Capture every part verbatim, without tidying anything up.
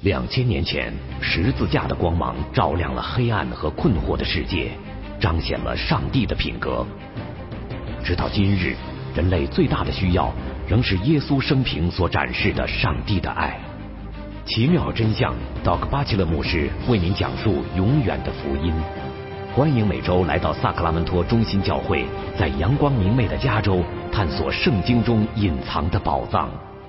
两千年前，十字架的光芒照亮了黑暗和困惑的世界，彰显了上帝的品格。直到今日，人类最大的需要仍是耶稣生平所展示的上帝的爱。奇妙真相 ，Doc 巴奇勒牧师为您讲述永远的福音。欢迎每周来到萨克拉门托中心教会，在阳光明媚的加州探索圣经中隐藏的宝藏。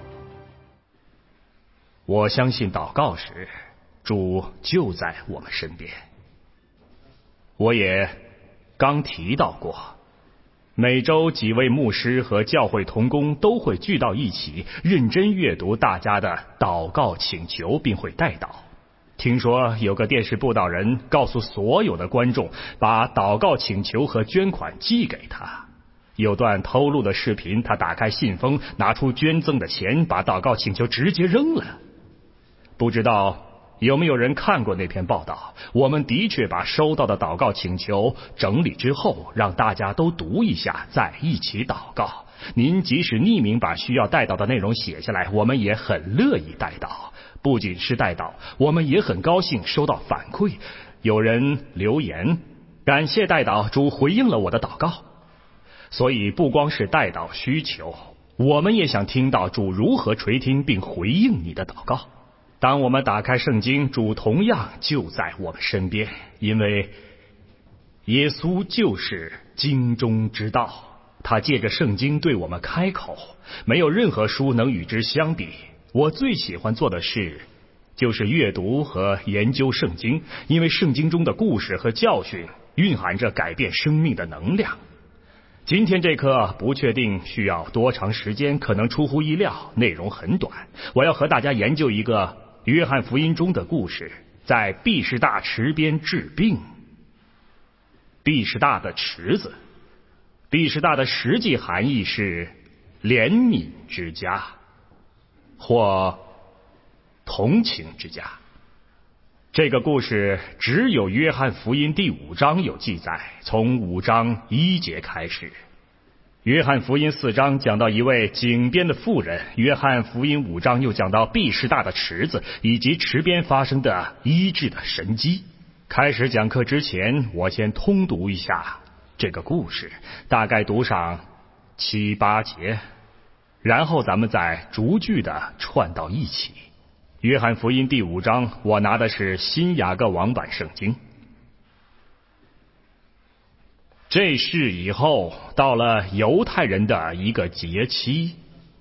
我相信祷告时，主就在我们身边。我也刚提到过，每周几位牧师和教会同工都会聚到一起，认真阅读大家的祷告请求，并会代祷。听说有个电视布道人告诉所有的观众，把祷告请求和捐款寄给他。有段偷录的视频，他打开信封，拿出捐赠的钱，把祷告请求直接扔了。不知道有没有人看过那篇报道？我们的确把收到的祷告请求整理之后，让大家都读一下，再一起祷告。您即使匿名把需要代祷的内容写下来，我们也很乐意代祷。不仅是代祷，我们也很高兴收到反馈，有人留言感谢代祷，主回应了我的祷告。所以不光是代祷需求，我们也想听到主如何垂听并回应你的祷告。当我们打开圣经，主同样就在我们身边，因为耶稣就是经中之道，他借着圣经对我们开口，没有任何书能与之相比。我最喜欢做的事就是阅读和研究圣经，因为圣经中的故事和教训蕴含着改变生命的能量。今天这课不确定需要多长时间，可能出乎意料，内容很短。我要和大家研究一个约翰福音中的故事，在毕士大池边治病。毕士大的池子，毕士大的实际含义是怜悯之家或同情之家。这个故事只有约翰福音第五章有记载，从五章一节开始。约翰福音四章讲到一位井边的妇人，约翰福音五章又讲到毕士大的池子以及池边发生的医治的神迹。开始讲课之前，我先通读一下这个故事，大概读上七八节，然后咱们再逐句的串到一起。约翰福音第五章，我拿的是新雅各网版圣经。这事以后，到了犹太人的一个节期，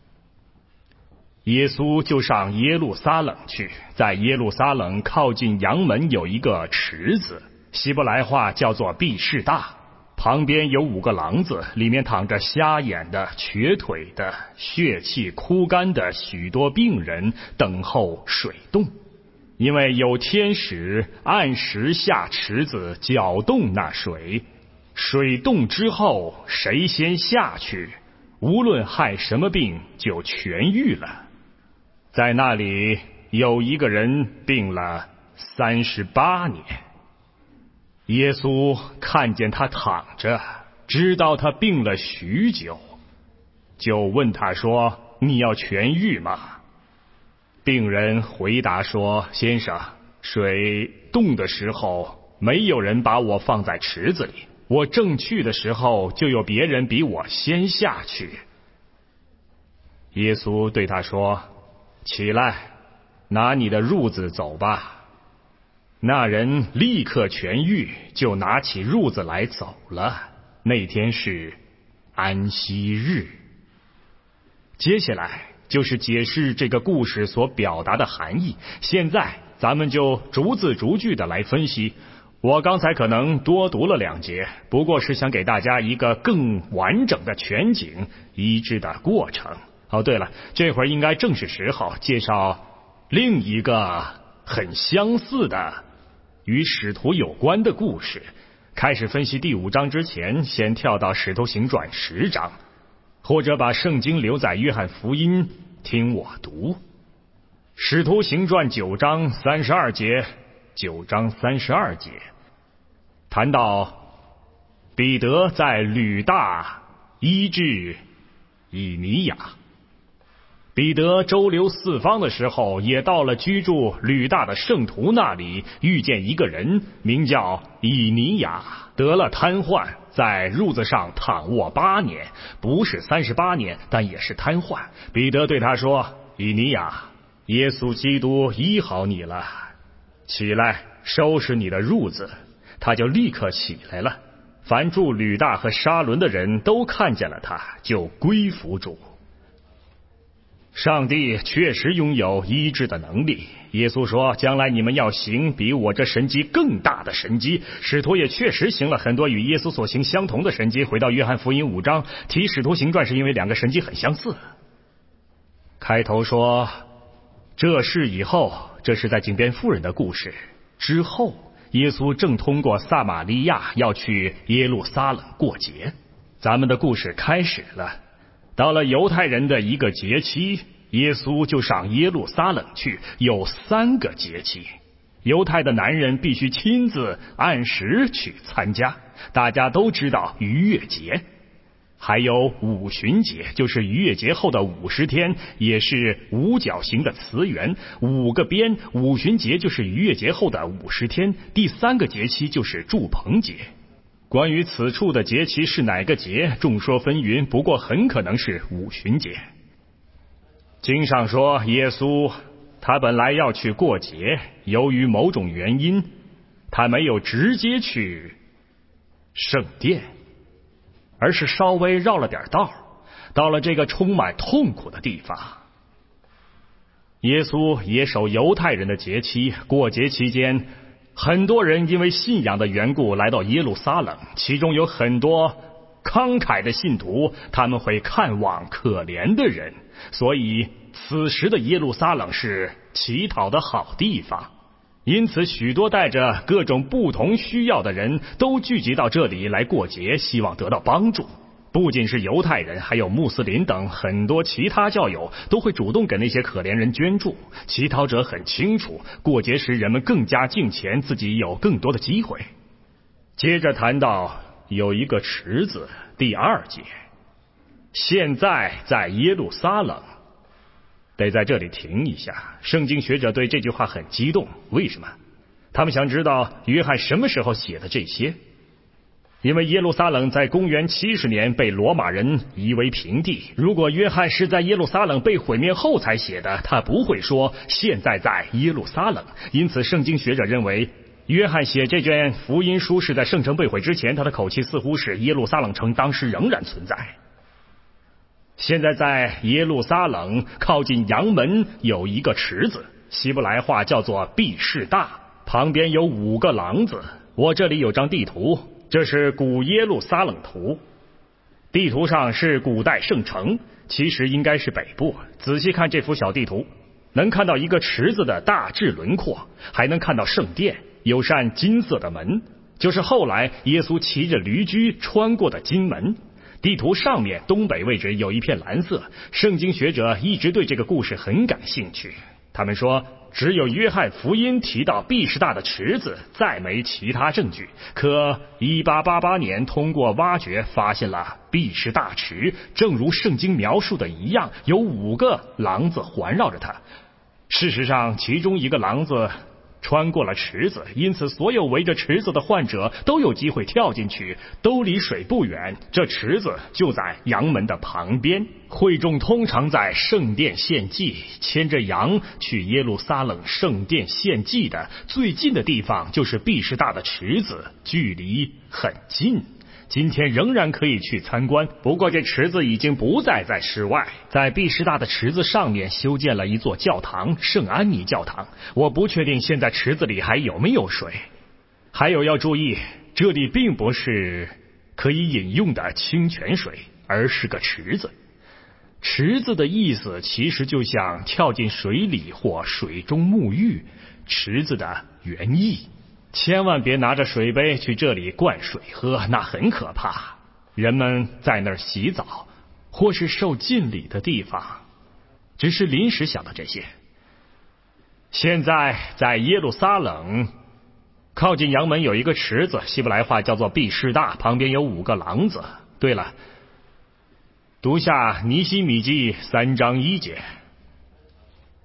耶稣就上耶路撒冷去。在耶路撒冷靠近阳门有一个池子，希伯来话叫做毕士大，旁边有五个廊子，里面躺着瞎眼的、瘸腿的、血气枯干的许多病人，等候水动。因为有天使按时下池子搅动那水，水动之后，谁先下去，无论害什么病就痊愈了。在那里有一个人病了三十八年。耶稣看见他躺着，知道他病了许久，就问他说：你要痊愈吗？病人回答说：先生，水动的时候，没有人把我放在池子里，我正去的时候，就有别人比我先下去。耶稣对他说：起来，拿你的褥子走吧。那人立刻痊愈，就拿起褥子来走了。那天是安息日。接下来就是解释这个故事所表达的含义。现在咱们就逐字逐句的来分析。我刚才可能多读了两节，不过是想给大家一个更完整的全景医治的过程。哦，对了，这会儿应该正是时候介绍另一个很相似的与使徒有关的故事。开始分析第五章之前，先跳到使徒行传十章，或者把圣经留在约翰福音听我读。使徒行传九章三十二节，九章三十二节谈到彼得在吕大医治以尼雅。 彼得周流四方的时候，也到了居住吕大的圣徒那里，遇见一个人名叫以尼雅，得了瘫痪，在褥子上躺卧八年，不是三十八年，但也是瘫痪。彼得对他说：以尼雅，耶稣基督医好你了，起来收拾你的褥子。他就立刻起来了。凡住吕大和沙伦的人都看见了他，就归服主。上帝确实拥有医治的能力。耶稣说，将来你们要行比我这神迹更大的神迹。使徒也确实行了很多与耶稣所行相同的神迹。回到约翰福音五章，提使徒行传是因为两个神迹很相似。开头说这事以后，这是在井边妇人的故事之后，耶稣正通过撒玛利亚要去耶路撒冷过节。咱们的故事开始了。到了犹太人的一个节期，耶稣就上耶路撒冷去，有三个节期。犹太的男人必须亲自按时去参加，大家都知道逾越节。还有五旬节，就是逾越节后的五十天，也是五角形的词源，五个边。五旬节就是逾越节后的五十天。第三个节期就是住棚节。关于此处的节期是哪个节，众说纷纭，不过很可能是五旬节。经上说，耶稣他本来要去过节，由于某种原因，他没有直接去圣殿，而是稍微绕了点道，到了这个充满痛苦的地方。耶稣也守犹太人的节期，过节期间很多人因为信仰的缘故来到耶路撒冷，其中有很多慷慨的信徒，他们会看望可怜的人，所以此时的耶路撒冷是乞讨的好地方。因此许多带着各种不同需要的人都聚集到这里来过节，希望得到帮助。不仅是犹太人，还有穆斯林等很多其他教友都会主动给那些可怜人捐助。乞讨者很清楚，过节时人们更加敬虔，自己有更多的机会。接着谈到有一个池子，第二节，现在在耶路撒冷。得在这里停一下，圣经学者对这句话很激动。为什么？他们想知道约翰什么时候写的这些。因为耶路撒冷在公元七十年被罗马人夷为平地，如果约翰是在耶路撒冷被毁灭后才写的，他不会说现在在耶路撒冷。因此圣经学者认为，约翰写这卷福音书是在圣城被毁之前，他的口气似乎是耶路撒冷城当时仍然存在。现在在耶路撒冷靠近阳门有一个池子，希伯来话叫做毕士大，旁边有五个廊子。我这里有张地图，这是古耶路撒冷图。地图上是古代圣城，其实应该是北部。仔细看这幅小地图，能看到一个池子的大致轮廓，还能看到圣殿，有扇金色的门，就是后来耶稣骑着驴驹穿过的金门。地图上面东北位置有一片蓝色，圣经学者一直对这个故事很感兴趣。他们说，只有约翰福音提到毕士大的池子，再没其他证据。可一八八八年通过挖掘发现了毕士大池，正如圣经描述的一样，有五个廊子环绕着它。事实上，其中一个廊子穿过了池子，因此所有围着池子的患者都有机会跳进去，都离水不远。这池子就在阳门的旁边。会众通常在圣殿献祭，牵着羊去耶路撒冷圣殿献祭的最近的地方就是毕士大的池子，距离很近。今天仍然可以去参观，不过这池子已经不再在室外，在毕士大的池子上面修建了一座教堂，圣安妮教堂。我不确定现在池子里还有没有水。还有要注意，这里并不是可以饮用的清泉水，而是个池子。池子的意思其实就像跳进水里或水中沐浴，池子的原意。千万别拿着水杯去这里灌水喝，那很可怕。人们在那儿洗澡或是受浸礼的地方，只是临时想到这些。现在在耶路撒冷靠近阳门有一个池子，希伯来话叫做毕士大，旁边有五个廊子。对了，读下尼希米记三章一节，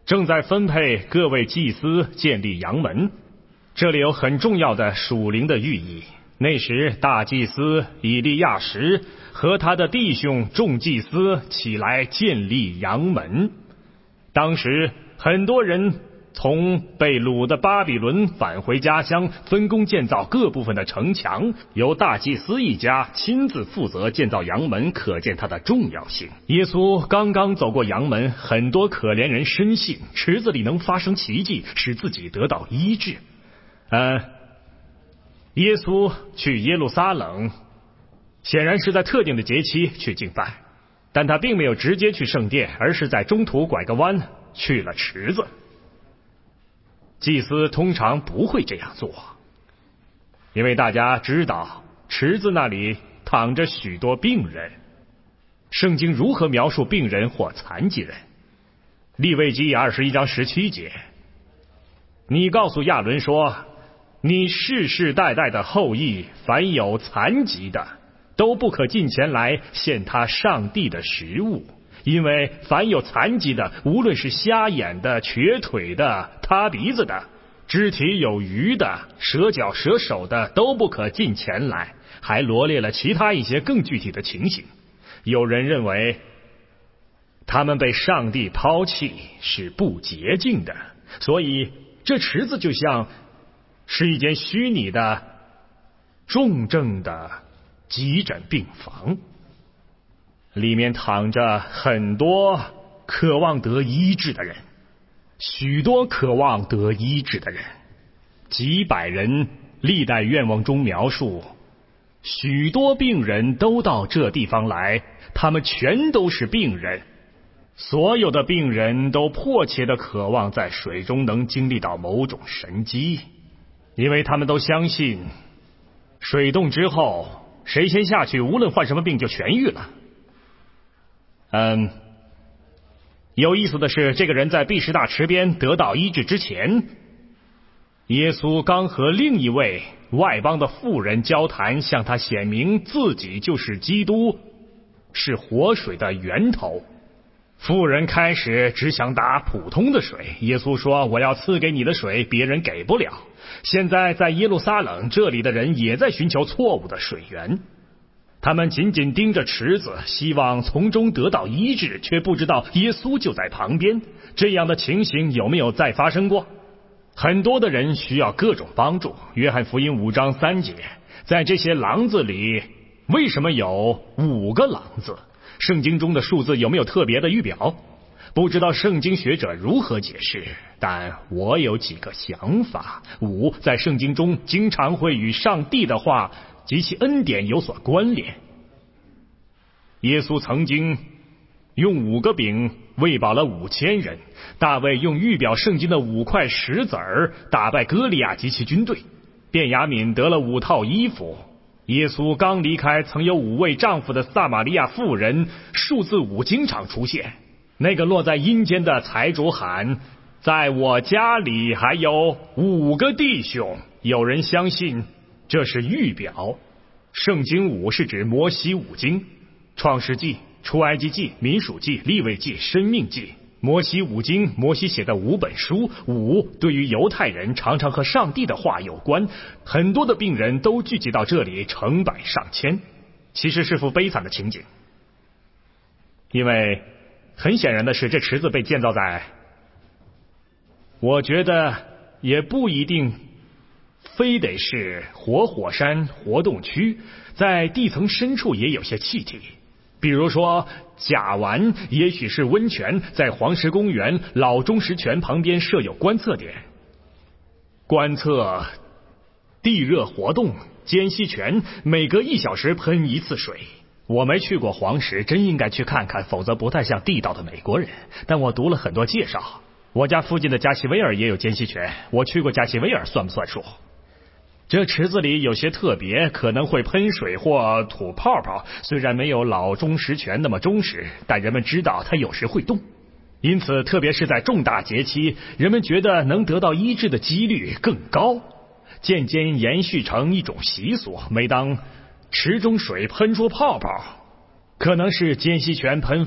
正在分配各位祭司建立阳门。这里有很重要的属灵的寓意。那时大祭司以利亚实和他的弟兄众祭司起来建立阳门。当时很多人从被掳的巴比伦返回家乡，分工建造各部分的城墙，由大祭司一家亲自负责建造阳门，可见它的重要性。耶稣刚刚走过阳门，很多可怜人深信池子里能发生奇迹，使自己得到医治。呃，耶稣去耶路撒冷，显然是在特定的节期去敬拜，但他并没有直接去圣殿，而是在中途拐个弯去了池子。祭司通常不会这样做，因为大家知道池子那里躺着许多病人。圣经如何描述病人或残疾人？利未记二十一章十七节，你告诉亚伦说，你世世代代的后裔，凡有残疾的，都不可近前来献他上帝的食物。因为凡有残疾的，无论是瞎眼的、瘸腿的、塌鼻子的、肢体有余的、折脚折手的，都不可近前来。还罗列了其他一些更具体的情形。有人认为他们被上帝抛弃，是不洁净的，所以这池子就像是一间虚拟的重症的急诊病房，里面躺着很多渴望得医治的人，许多渴望得医治的人。几百人历代愿望中描述，许多病人都到这地方来，他们全都是病人。所有的病人都迫切地渴望在水中能经历到某种神迹，因为他们都相信水冻之后谁先下去，无论患什么病就痊愈了。嗯，有意思的是，这个人在毕士大池边得到医治之前，耶稣刚和另一位外邦的妇人交谈，向他显明自己就是基督，是活水的源头。妇人开始只想打普通的水，耶稣说，我要赐给你的水别人给不了。现在在耶路撒冷，这里的人也在寻求错误的水源，他们紧紧盯着池子，希望从中得到医治，却不知道耶稣就在旁边。这样的情形有没有再发生过？很多的人需要各种帮助。约翰福音五章三节，在这些廊子里，为什么有五个廊子？圣经中的数字有没有特别的预表？不知道圣经学者如何解释，但我有几个想法。五，在圣经中经常会与上帝的话及其恩典有所关联。耶稣曾经用五个饼喂饱了五千人，大卫用预表圣经的五块石子儿打败歌利亚及其军队，便雅悯得了五套衣服。耶稣刚离开曾有五位丈夫的撒玛利亚妇人，数字五经常出现。那个落在阴间的财主喊，在我家里还有五个弟兄。有人相信这是预表。圣经五是指摩西五经，创世纪、出埃及记、民数记、利未记、申命记。摩西五经，摩西写的五本书。五对于犹太人常常和上帝的话有关，很多的病人都聚集到这里，成百上千。其实是幅悲惨的情景，因为很显然的是，这池子被建造在，我觉得也不一定非得是活火山活动区，在地层深处也有些气体。比如说甲烷，也许是温泉，在黄石公园老钟石泉旁边设有观测点，观测地热活动。间隙泉每隔一小时喷一次水。我没去过黄石，真应该去看看，否则不太像地道的美国人。但我读了很多介绍。我家附近的加西威尔也有间隙泉，我去过加西威尔，算不算数？这池子里有些特别，可能会喷水或吐泡泡，虽然没有老钟石泉那么忠实，但人们知道它有时会动。因此特别是在重大节期，人们觉得能得到医治的几率更高，渐渐延续成一种习俗。每当池中水喷出泡泡，可能是间隙泉喷发，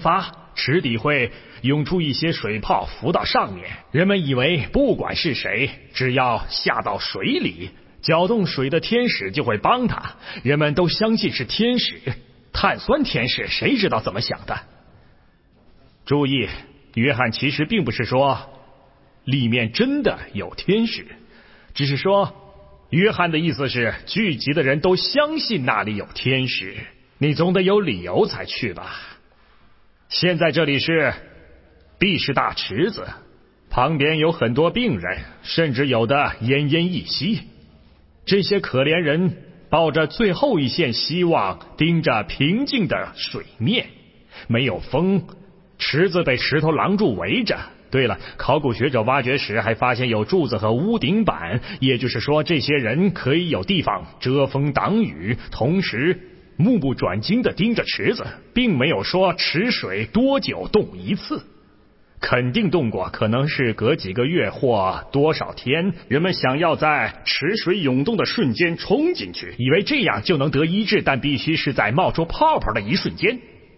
池底会涌出一些水泡浮到上面，人们以为不管是谁，只要下到水里，搅动水的天使就会帮他，人们都相信是天使。碳酸天使谁知道怎么想的？注意，约翰其实并不是说里面真的有天使，只是说约翰的意思是聚集的人都相信那里有天使，你总得有理由才去吧。现在这里是毕士大池子，旁边有很多病人，甚至有的奄奄一息。这些可怜人抱着最后一线希望，盯着平静的水面。没有风，池子被石头廊柱围着。对了，考古学者挖掘时还发现有柱子和屋顶板，也就是说这些人可以有地方遮风挡雨，同时目不转睛地盯着池子，并没有说池水多久动一次。肯定动过，可能是隔几个月或多少天，人们想要在池水涌动的瞬间冲进去，以为这样就能得医治，但必须是在冒出泡泡的一瞬间。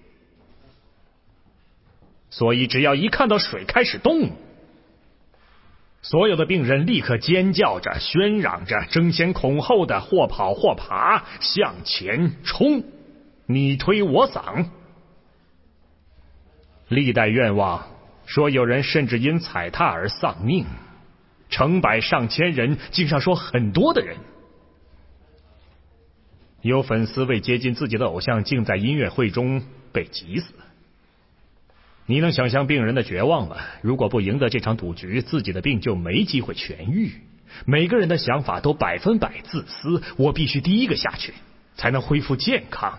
所以只要一看到水开始动，所有的病人立刻尖叫着、喧嚷着，争先恐后的或跑或爬向前冲，你推我搡。历代愿望说有人甚至因踩踏而丧命，成百上千人，经常说很多的人。有粉丝为接近自己的偶像，竟在音乐会中被急死。你能想象病人的绝望吗？如果不赢得这场赌局，自己的病就没机会痊愈。每个人的想法都百分百自私，我必须第一个下去，才能恢复健康。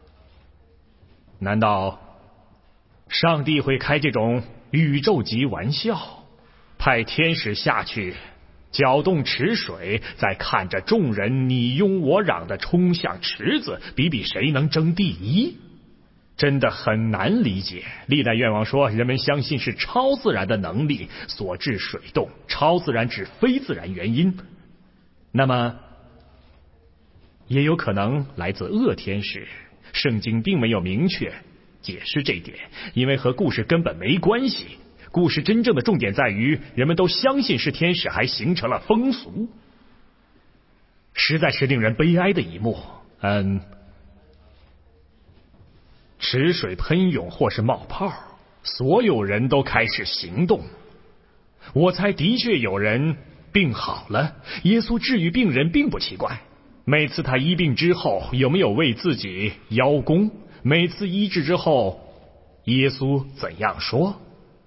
难道上帝会开这种宇宙级玩笑，派天使下去搅动池水，再看着众人你拥我嚷的冲向池子，比比谁能争第一？真的很难理解。历代愿望说人们相信是超自然的能力所致水动，超自然指非自然原因，那么也有可能来自恶天使。圣经并没有明确解释这一点，因为和故事根本没关系。故事真正的重点在于人们都相信是天使，还形成了风俗，实在是令人悲哀的一幕。嗯，池水喷涌或是冒泡，所有人都开始行动。我猜的确有人病好了，耶稣治愈病人并不奇怪。每次他医病之后，有没有为自己邀功？每次医治之后，耶稣怎样说？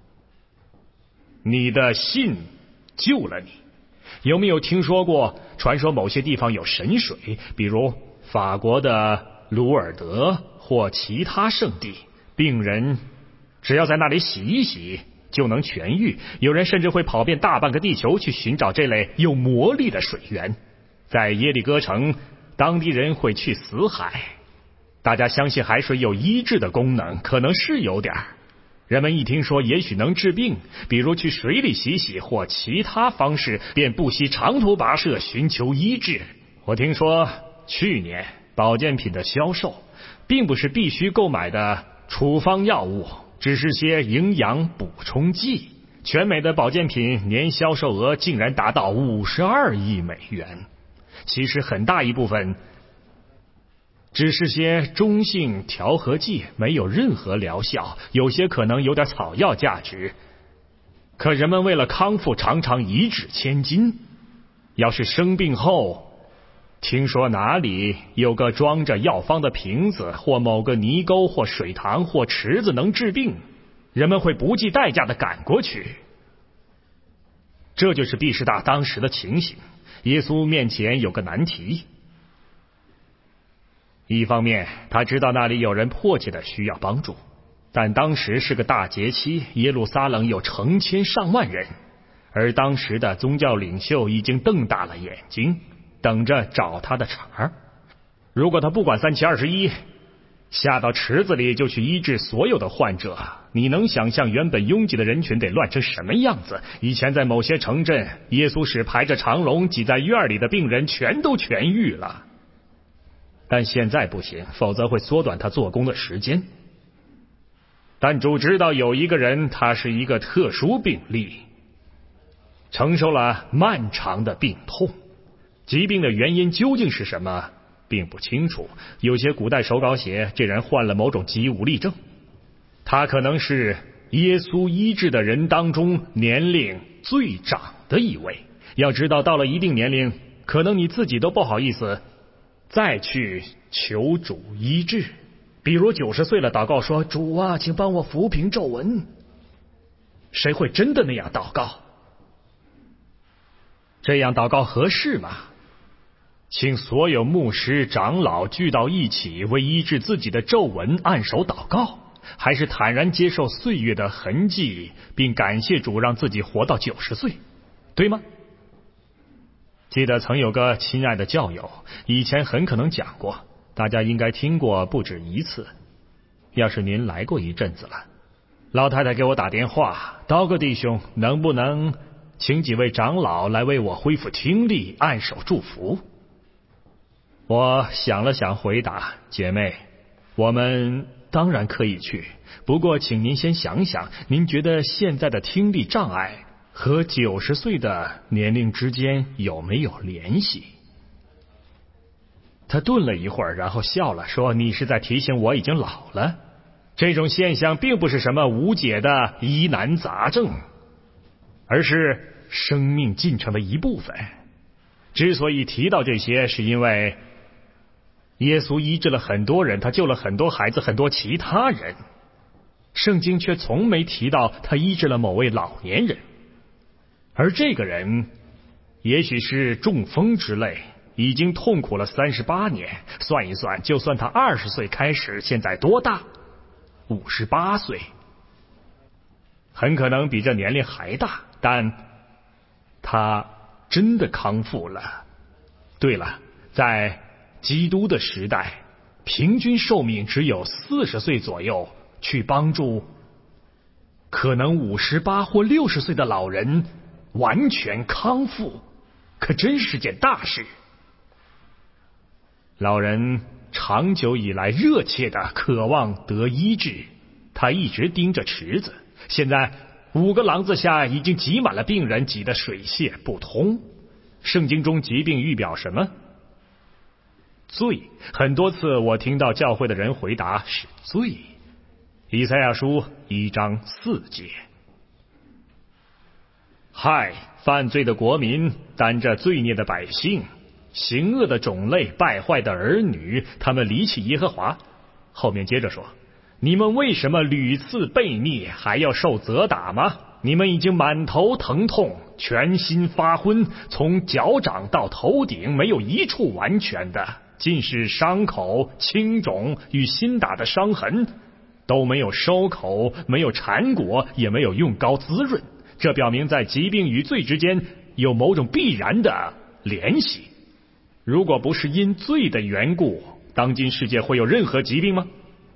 你的信救了你。有没有听说过传说某些地方有神水，比如法国的鲁尔德或其他圣地，病人只要在那里洗一洗就能痊愈。有人甚至会跑遍大半个地球去寻找这类有魔力的水源。在耶利哥城，当地人会去死海，大家相信海水有医治的功能，可能是有点。人们一听说也许能治病，比如去水里洗洗或其他方式，便不惜长途跋涉寻求医治。我听说去年保健品的销售并不是必须购买的处方药物，只是些营养补充剂。全美的保健品年销售额竟然达到五十二亿美元。其实很大一部分只是些中性调和剂，没有任何疗效，有些可能有点草药价值。可人们为了康复常常一掷千金。要是生病后听说哪里有个装着药方的瓶子，或某个泥沟或水塘或池子能治病，人们会不计代价地赶过去。这就是毕士大当时的情形。耶稣面前有个难题，一方面他知道那里有人迫切的需要帮助，但当时是个大节期，耶路撒冷有成千上万人，而当时的宗教领袖已经瞪大了眼睛，等着找他的茬儿。如果他不管三七二十一，下到池子里就去医治所有的患者，你能想象原本拥挤的人群得乱成什么样子？以前在某些城镇，耶稣使排着长龙挤在院里的病人全都痊愈了，但现在不行，否则会缩短他做工的时间。 但主知道有一个人，他是一个特殊病例，承受了漫长的病痛。疾病的原因究竟是什么，并不清楚。有些古代手稿写，这人患了某种肌无力症。他可能是耶稣医治的人当中年龄最长的一位。要知道，到了一定年龄，可能你自己都不好意思再去求主医治。比如九十岁了，祷告说：“主啊，请帮我抚平皱纹。”谁会真的那样祷告？这样祷告合适吗？请所有牧师长老聚到一起，为医治自己的皱纹按手祷告，还是坦然接受岁月的痕迹，并感谢主让自己活到九十岁，对吗？记得曾有个亲爱的教友，以前很可能讲过，大家应该听过不止一次。要是您来过一阵子了，老太太给我打电话，刀哥弟兄，能不能请几位长老来为我恢复听力，按手祝福？我想了想回答：姐妹，我们当然可以去，不过请您先想想，您觉得现在的听力障碍和九十岁的年龄之间有没有联系？他顿了一会儿，然后笑了，说：“你是在提醒我已经老了。这种现象并不是什么无解的疑难杂症，而是生命进程的一部分。之所以提到这些，是因为耶稣医治了很多人，他救了很多孩子，很多其他人。圣经却从没提到他医治了某位老年人，而这个人也许是中风之类，已经痛苦了三十八年。算一算，就算他二十岁开始，现在多大？五十八岁，很可能比这年龄还大，但他真的康复了。对了，在基督的时代，平均寿命只有四十岁左右，去帮助可能五十八或六十岁的老人完全康复，可真是件大事。老人长久以来热切的渴望得医治，他一直盯着池子，现在五个廊子下已经挤满了病人，挤得水泄不通。圣经中疾病预表什么？罪。很多次我听到教会的人回答是罪。以赛亚书一章四节。害犯罪的国民，担着罪孽的百姓，行恶的种类，败坏的儿女，他们离弃耶和华。后面接着说：你们为什么屡次悖逆，还要受责打吗？你们已经满头疼痛，全心发昏，从脚掌到头顶没有一处完全的，尽是伤口、青肿与新打的伤痕，都没有收口，没有缠裹，也没有用膏滋润。这表明在疾病与罪之间有某种必然的联系。如果不是因罪的缘故，当今世界会有任何疾病吗？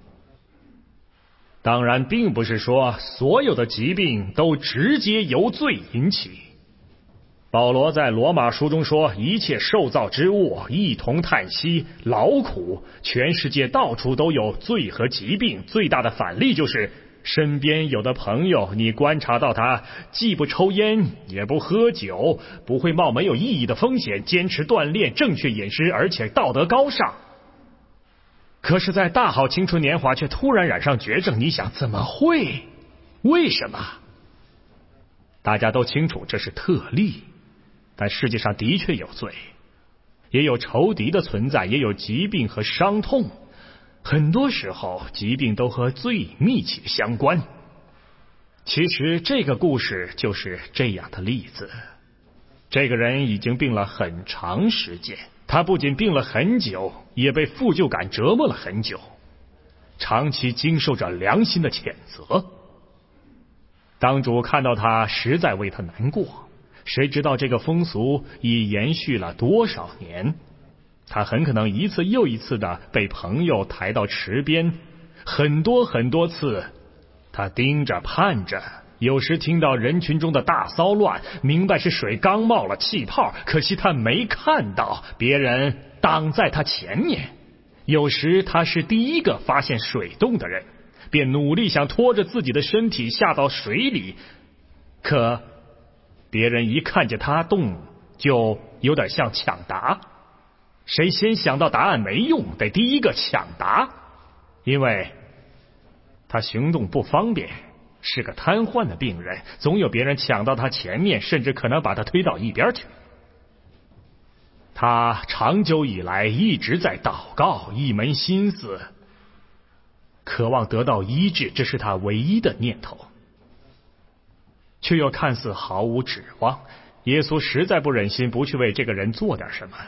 当然并不是说所有的疾病都直接由罪引起。保罗在罗马书中说，一切受造之物一同叹息劳苦，全世界到处都有罪和疾病。最大的反例就是身边有的朋友，你观察到他既不抽烟也不喝酒，不会冒没有意义的风险，坚持锻炼，正确饮食，而且道德高尚，可是在大好青春年华却突然染上绝症。你想怎么会？为什么？大家都清楚这是特例，但世界上的确有罪，也有仇敌的存在，也有疾病和伤痛。很多时候疾病都和罪密切相关。其实这个故事就是这样的例子。这个人已经病了很长时间，他不仅病了很久，也被负疚感折磨了很久，长期经受着良心的谴责。当主看到他，实在为他难过。谁知道这个风俗已延续了多少年？他很可能一次又一次的被朋友抬到池边，很多很多次，他盯着盼着，有时听到人群中的大骚乱，明白是水刚冒了气泡，可惜他没看到，别人挡在他前面。有时他是第一个发现水洞的人， 便努力想拖着自己的身体下到水里。可别人一看见他动，就有点像抢答，谁先想到答案没用，得第一个抢答，因为他行动不方便，是个瘫痪的病人，总有别人抢到他前面，甚至可能把他推到一边去。他长久以来一直在祷告，一门心思渴望得到医治，这是他唯一的念头，却又看似毫无指望。耶稣实在不忍心不去为这个人做点什么。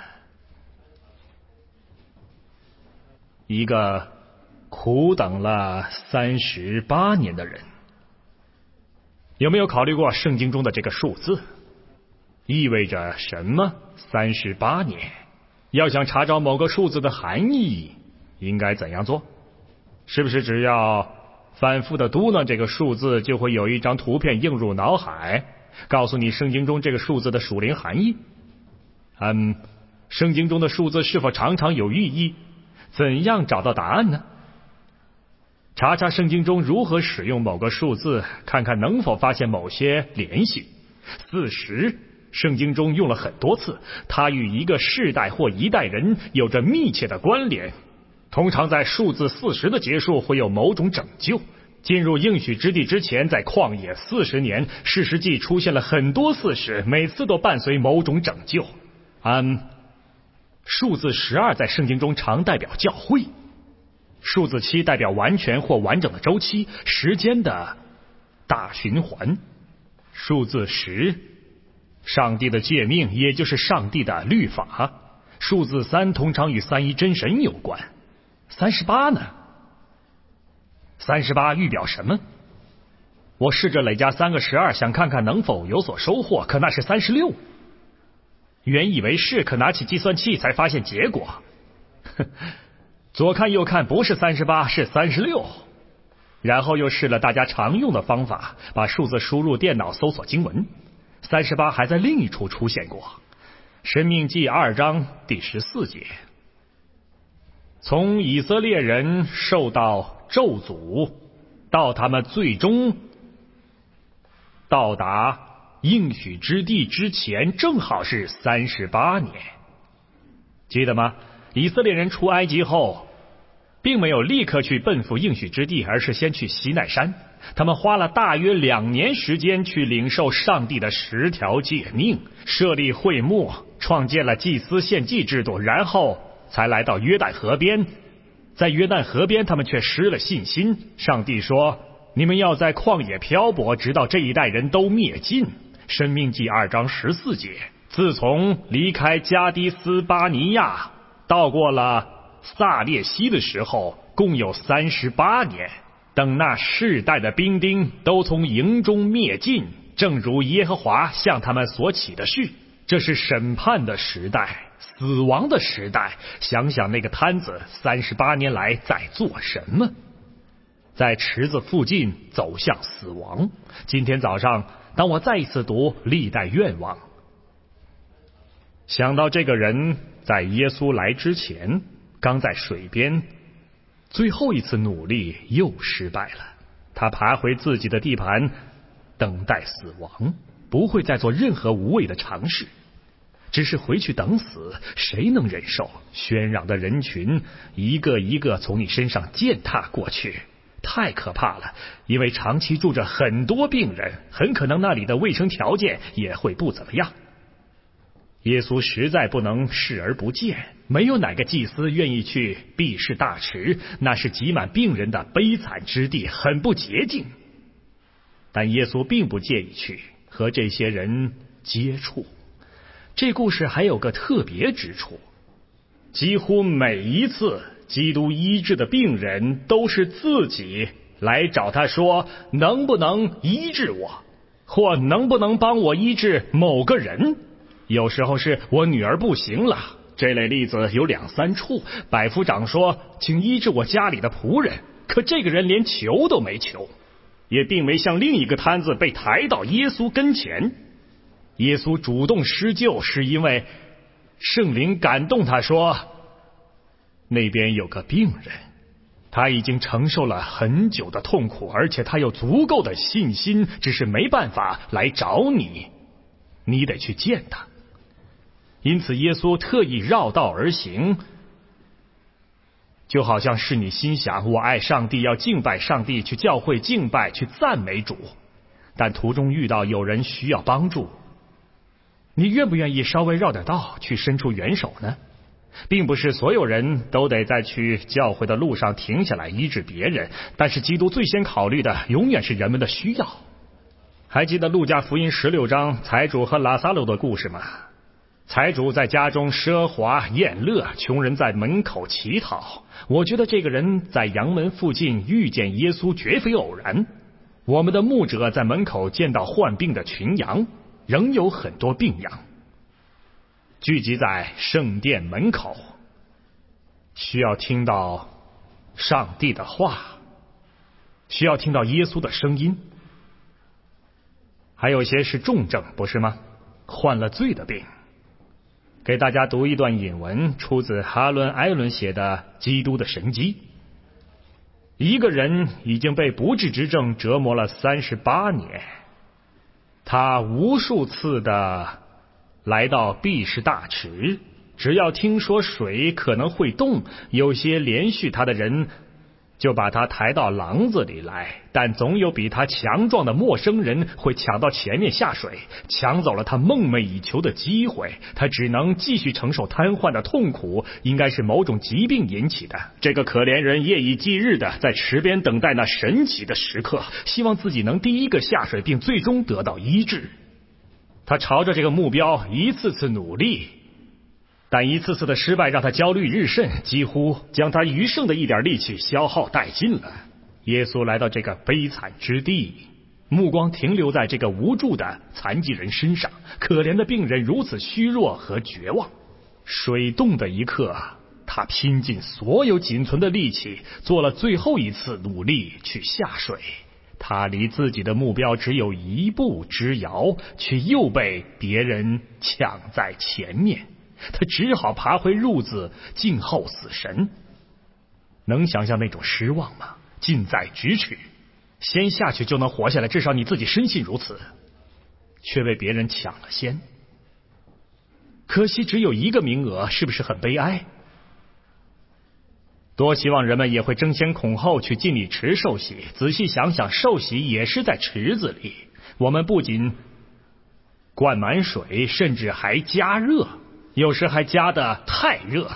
一个苦等了三十八年的人，有没有考虑过圣经中的这个数字意味着什么？三十八年，要想查找某个数字的含义，应该怎样做？是不是只要反复的嘟囔这个数字，就会有一张图片映入脑海，告诉你圣经中这个数字的属灵含义？嗯，圣经中的数字是否常常有寓意？怎样找到答案呢？查查圣经中如何使用某个数字，看看能否发现某些联系。四十，圣经中用了很多次，它与一个世代或一代人有着密切的关联。通常在数字四十的结束会有某种拯救。进入应许之地之前，在旷野四十年，士师记出现了很多四十，每次都伴随某种拯救。嗯，数字十二在圣经中常代表教会，数字七代表完全或完整的周期，时间的大循环。数字十，上帝的诫命，也就是上帝的律法。数字三通常与三一真神有关。三十八呢？三十八预表什么？我试着累加三个十二，想看看能否有所收获，可那是三十六。原以为是，可拿起计算器才发现结果。左看右看，不是三十八，是三十六。然后又试了大家常用的方法，把数字输入电脑搜索经文。三十八还在另一处出现过，申命记二章第十四节。从以色列人受到咒诅到他们最终到达应许之地之前，正好是三十八年。记得吗？以色列人出埃及后并没有立刻去奔赴应许之地，而是先去西奈山。他们花了大约两年时间去领受上帝的十条诫命，设立会幕，创建了祭司献祭制度，然后才来到约旦河边。在约旦河边，他们却失了信心。上帝说，你们要在旷野漂泊，直到这一代人都灭尽。申命记二章十四节。自从离开加迪斯巴尼亚到过了萨列西的时候，共有三十八年。等那世代的兵丁都从营中灭尽，正如耶和华向他们所起的誓。这是审判的时代，死亡的时代。想想那个摊子三十八年来在做什么？在池子附近走向死亡。今天早上当我再一次读历代愿望，想到这个人在耶稣来之前刚在水边，最后一次努力又失败了。他爬回自己的地盘，等待死亡，不会再做任何无谓的尝试，只是回去等死。谁能忍受喧嚷的人群一个一个从你身上践踏过去？太可怕了，因为长期住着很多病人，很可能那里的卫生条件也会不怎么样。耶稣实在不能视而不见，没有哪个祭司愿意去避世大池，那是挤满病人的悲惨之地，很不洁净。但耶稣并不介意去和这些人接触。这故事还有个特别之处，几乎每一次基督医治的病人都是自己来找他说，能不能医治我，或能不能帮我医治某个人。有时候是我女儿不行了，这类例子有两三处。百夫长说，请医治我家里的仆人，可这个人连求都没求，也并没像另一个摊子被抬到耶稣跟前。耶稣主动施救，是因为圣灵感动他说，那边有个病人， 他已经承受了很久的痛苦，而且他有足够的信心，只是没办法来找你，你得去见他。因此耶稣特意绕道而行，就好像是你心想我爱上帝，要敬拜上帝，去教会敬拜，去赞美主，但途中遇到有人需要帮助，你愿不愿意稍微绕点道去伸出援手呢？并不是所有人都得在去教会的路上停下来医治别人，但是基督最先考虑的永远是人们的需要。还记得路加福音十六章财主和拉撒路的故事吗？财主在家中奢华宴乐，穷人在门口乞讨。我觉得这个人在阳门附近遇见耶稣绝非偶然。我们的牧者在门口见到患病的群羊，仍有很多病羊聚集在圣殿门口，需要听到上帝的话，需要听到耶稣的声音。还有些是重症，不是吗？患了罪的病。给大家读一段引文，出自哈伦·艾伦写的《基督的神迹》。一个人已经被不治之症折磨了三十八年，他无数次的来到毕士大池，只要听说水可能会动，有些连续他的人就把他抬到廊子里来，但总有比他强壮的陌生人会抢到前面下水，抢走了他梦寐以求的机会。他只能继续承受瘫痪的痛苦，应该是某种疾病引起的。这个可怜人夜以继日的在池边等待那神奇的时刻，希望自己能第一个下水，并最终得到医治。他朝着这个目标一次次努力，但一次次的失败让他焦虑日甚，几乎将他余剩的一点力气消耗殆尽了。耶稣来到这个悲惨之地，目光停留在这个无助的残疾人身上。可怜的病人如此虚弱和绝望。水动的一刻，他拼尽所有仅存的力气，做了最后一次努力去下水。他离自己的目标只有一步之遥，却又被别人抢在前面。他只好爬回褥子，静候死神。能想象那种失望吗？近在咫尺，先下去就能活下来，至少你自己深信如此，却被别人抢了先。可惜只有一个名额，是不是很悲哀？多希望人们也会争先恐后去尽力池受洗。仔细想想，受洗也是在池子里，我们不仅灌满水，甚至还加热，有时还加得太热，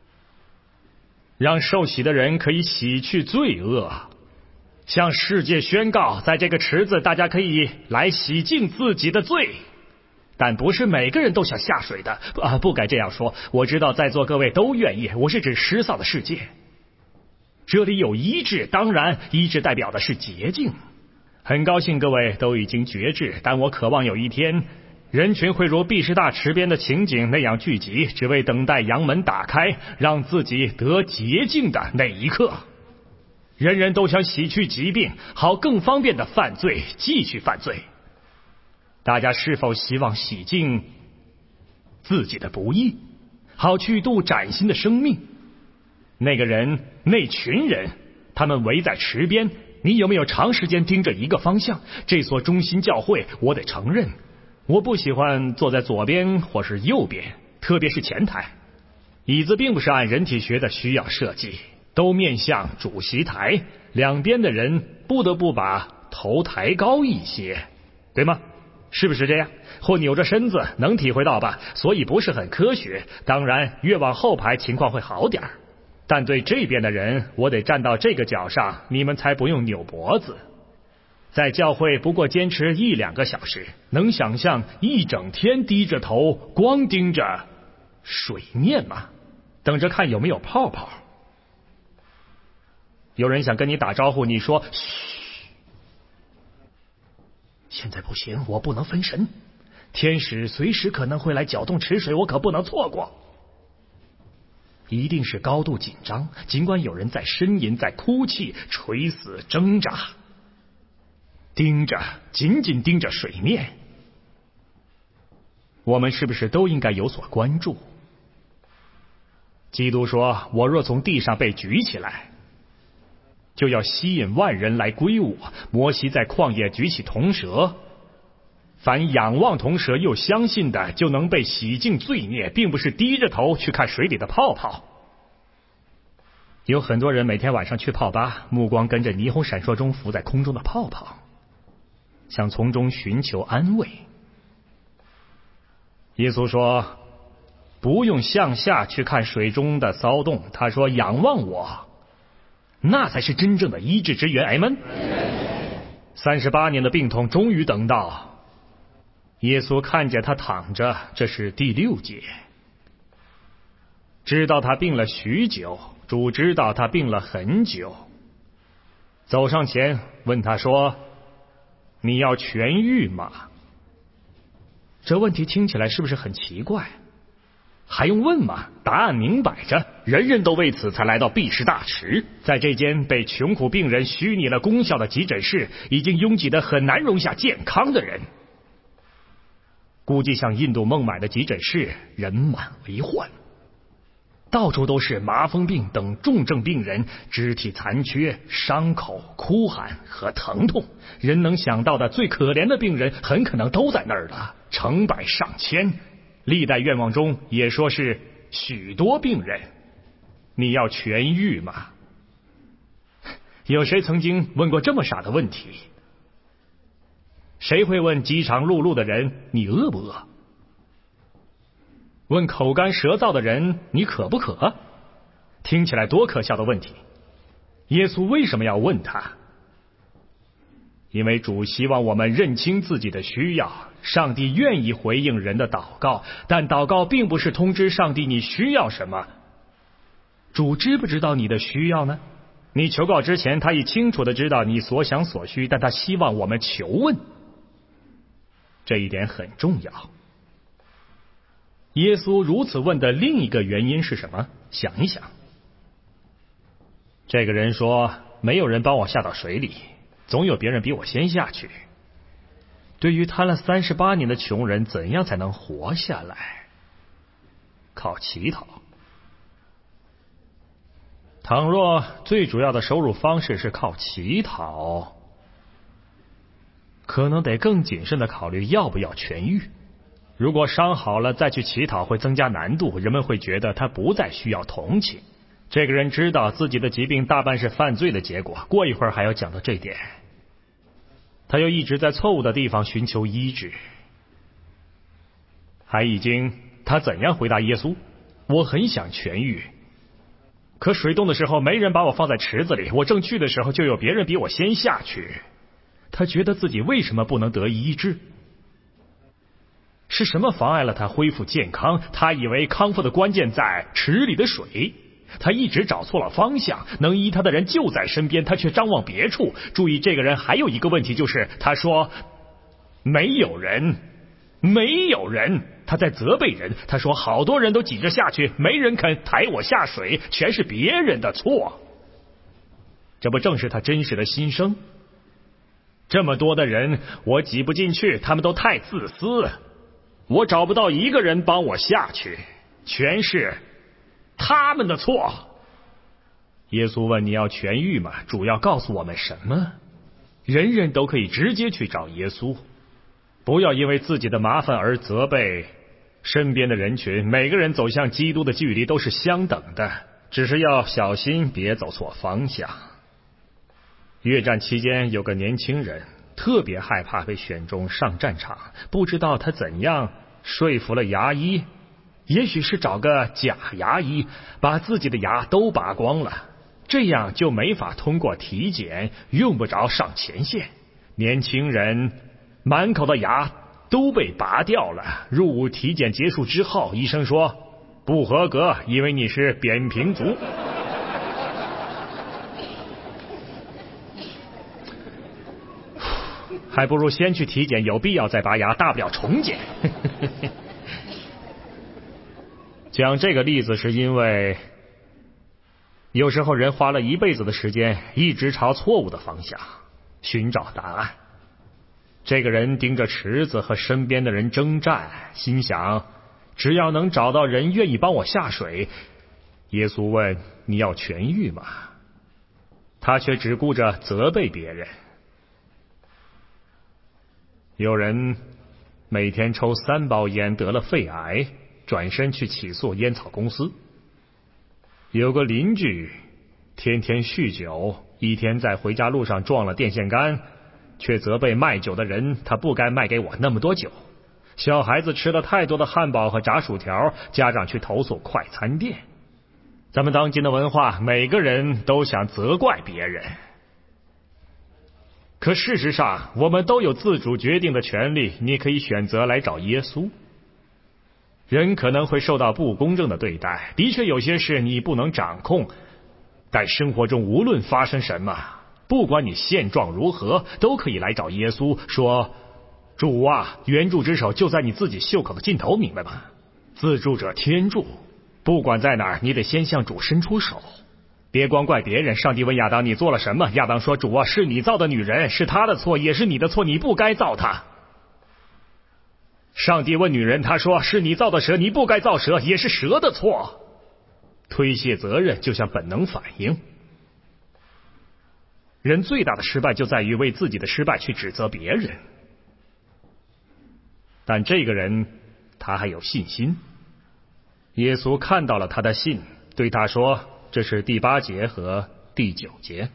让受洗的人可以洗去罪恶，向世界宣告，在这个池子大家可以来洗净自己的罪。但不是每个人都想下水的啊，不该这样说。我知道在座各位都愿意，我是指失丧的世界。这里有医治，当然医治代表的是洁净。很高兴各位都已经觉志，但我渴望有一天人群会如毕士大池边的情景那样聚集，只为等待阳门打开，让自己得洁净的那一刻。人人都想洗去疾病，好更方便的犯罪，继续犯罪。大家是否希望洗净自己的不义，好去度崭新的生命？那个人，那群人，他们围在池边，你有没有长时间盯着一个方向？这所中心教会，我得承认，我不喜欢坐在左边或是右边，特别是前台。椅子并不是按人体学的需要设计，都面向主席台，两边的人不得不把头抬高一些，对吗？是不是这样？或扭着身子，能体会到吧？所以不是很科学。当然越往后排情况会好点，但对这边的人，我得站到这个角上，你们才不用扭脖子。在教会不过坚持一两个小时，能想象一整天低着头光盯着水面吗？等着看有没有泡泡。有人想跟你打招呼，你说嘘，现在不行，我不能分神，天使随时可能会来搅动池水，我可不能错过。一定是高度紧张，尽管有人在呻吟，在哭泣，垂死挣扎，盯着，紧紧盯着水面。我们是不是都应该有所关注？基督说，我若从地上被举起来， 就要吸引万人来归我。摩西在旷野举起铜蛇，凡仰望铜蛇又相信的，就能被洗净罪孽，并不是低着头去看水里的泡泡。有很多人每天晚上去泡吧，目光跟着霓虹闪烁中浮在空中的泡泡，想从中寻求安慰。耶稣说，不用向下去看水中的骚动，他说仰望我，那才是真正的医治之源。阿们。三十八年的病痛终于等到，耶稣看见他躺着，这是第六节。知道他病了许久，主知道他病了很久，走上前问他说，你要痊愈吗？这问题听起来是不是很奇怪？还用问吗？答案明摆着，人人都为此才来到毕士大池。在这间被穷苦病人虚拟了功效的急诊室，已经拥挤得很难容下健康的人。估计像印度孟买的急诊室人满为患，到处都是麻风病等重症病人，肢体残缺、伤口、哭喊和疼痛。人能想到的最可怜的病人很可能都在那儿了，成百上千。历代愿望中也说是许多病人。你要痊愈吗？有谁曾经问过这么傻的问题？谁会问饥肠辘辘的人你饿不饿？问口干舌燥的人你渴不渴？听起来多可笑的问题。耶稣为什么要问他？因为主希望我们认清自己的需要。上帝愿意回应人的祷告，但祷告并不是通知上帝你需要什么。主知不知道你的需要呢？你求告之前，他已清楚地知道你所想所需，但他希望我们求问。这一点很重要。耶稣如此问的另一个原因是什么？想一想。这个人说，没有人帮我下到水里，总有别人比我先下去。对于贪了三十八年的穷人，怎样才能活下来？靠乞讨。倘若最主要的收入方式是靠乞讨，可能得更谨慎的考虑要不要痊愈。如果伤好了再去乞讨会增加难度，人们会觉得他不再需要同情。这个人知道自己的疾病大半是犯罪的结果，过一会儿还要讲到这点。他又一直在错误的地方寻求医治。还已经，他怎样回答耶稣？我很想痊愈，可水冻的时候没人把我放在池子里，我正去的时候就有别人比我先下去。他觉得自己为什么不能得医治？是什么妨碍了他恢复健康？他以为康复的关键在池里的水。他一直找错了方向，能医他的人就在身边，他却张望别处。注意，这个人还有一个问题，就是他说没有人，没有人，他在责备人。他说好多人都挤着下去，没人肯抬我下水，全是别人的错。这不正是他真实的心声？这么多的人我挤不进去，他们都太自私，我找不到一个人帮我下去，全是他们的错。耶稣问，你要痊愈吗？主要告诉我们什么？人人都可以直接去找耶稣，不要因为自己的麻烦而责备身边的人群。每个人走向基督的距离都是相等的，只是要小心别走错方向。越战期间有个年轻人特别害怕被选中上战场，不知道他怎样说服了牙医，也许是找个假牙医把自己的牙都拔光了，这样就没法通过体检，用不着上前线。年轻人满口的牙都被拔掉了，入伍体检结束之后，医生说不合格，因为你是扁平足。还不如先去体检，有必要再拔牙，大不了重检。讲这个例子是因为有时候人花了一辈子的时间一直朝错误的方向寻找答案。这个人盯着池子和身边的人征战，心想只要能找到人愿意帮我下水。耶稣问，你要痊愈吗？ 他却只顾着责备别人。有人每天抽三包烟得了肺癌，转身去起诉烟草公司。有个邻居天天酗酒，一天在回家路上撞了电线杆，却责备卖酒的人他不该卖给我那么多酒。小孩子吃了太多的汉堡和炸薯条，家长去投诉快餐店。咱们当今的文化，每个人都想责怪别人，可事实上我们都有自主决定的权利。你可以选择来找耶稣。人可能会受到不公正的对待，的确有些事你不能掌控，但生活中无论发生什么，不管你现状如何，都可以来找耶稣，说主啊，援助之手就在你自己袖口的尽头，明白吗？自助者天助，不管在哪儿，你得先向主伸出手，别光怪别人。上帝问亚当，你做了什么？亚当说，主啊，是你造的女人，是她的错，也是你的错，你不该造她。上帝问女人，他说，是你造的蛇，你不该造蛇，也是蛇的错。推卸责任就像本能反应。人最大的失败就在于为自己的失败去指责别人。但这个人他还有信心。耶稣看到了他的信，对他说，这是第八节和第九节。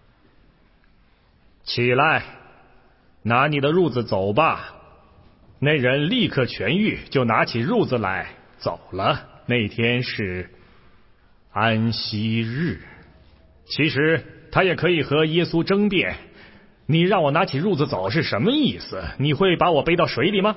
起来，拿你的褥子走吧。那人立刻痊愈，就拿起褥子来走了。那天是安息日。其实他也可以和耶稣争辩，你让我拿起褥子走是什么意思？你会把我背到水里吗？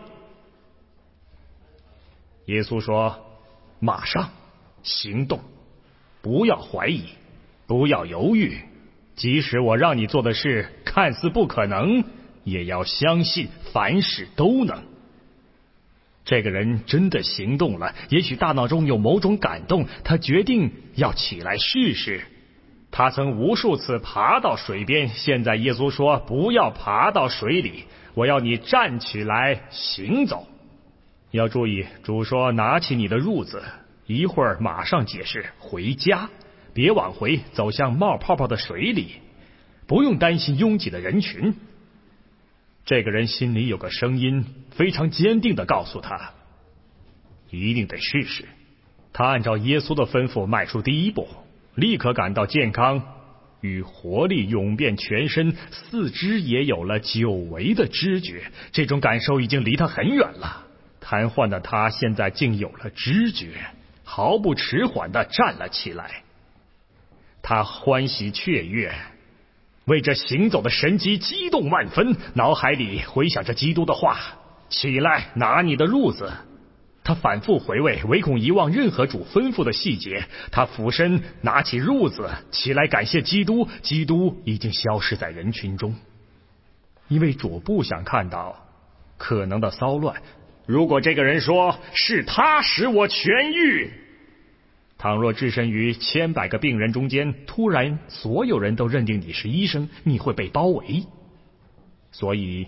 耶稣说，马上行动，不要怀疑，不要犹豫，即使我让你做的事看似不可能，也要相信凡事都能。这个人真的行动了，也许大脑中有某种感动，他决定要起来试试。他曾无数次爬到水边，现在耶稣说，不要爬到水里，我要你站起来行走。要注意，主说拿起你的褥子，一会儿马上解释回家，别往回走向冒泡泡的水里，不用担心拥挤的人群。这个人心里有个声音非常坚定地告诉他，一定得试试。他按照耶稣的吩咐迈出第一步，立刻感到健康与活力涌遍全身，四肢也有了久违的知觉。这种感受已经离他很远了。瘫痪的他现在竟有了知觉，毫不迟缓地站了起来。他欢喜雀跃，为这行走的神迹激动万分，脑海里回想着基督的话，起来，拿你的褥子。他反复回味，唯恐遗忘任何主吩咐的细节。他俯身拿起褥子，起来感谢基督。基督已经消失在人群中，因为主不想看到可能的骚乱。如果这个人说是他使我痊愈，倘若置身于千百个病人中间，突然所有人都认定你是医生，你会被包围。所以